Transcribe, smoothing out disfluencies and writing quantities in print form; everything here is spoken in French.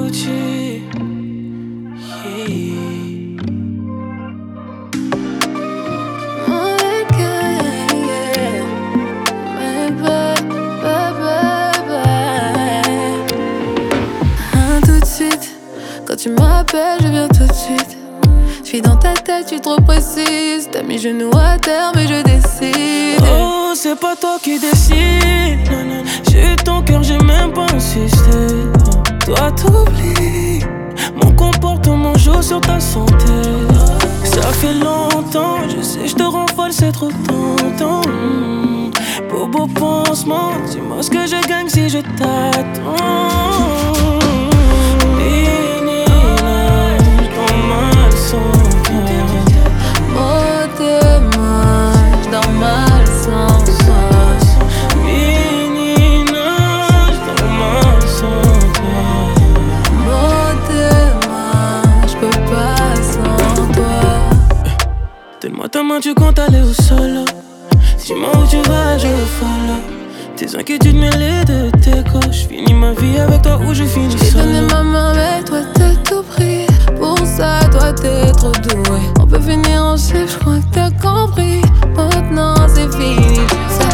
Gucci. Quand tu m'appelles, je viens tout de suite. Je suis dans ta tête, tu es trop précise. T'as mis genoux à terre, mais je décide. Oh, c'est pas toi qui décide. J'ai eu ton cœur, j'ai même pas insisté. Toi t'oublies. Mon comportement joue sur ta santé. Ça fait longtemps, je sais, je te rends folle, c'est trop tentant. Beau pansement, dis-moi ce que je gagne si je t'attends. Donne-moi ta main, tu comptes aller au sol. Dis-moi où tu vas, je follow. Tes inquiétudes mêlées de tes gauches. Finis ma vie avec toi ou je finis seul. J'ai donné ma main mais toi t'as tout pris. Pour ça toi t'es trop doué. On peut finir en chef, je crois que t'as compris. Maintenant c'est fini.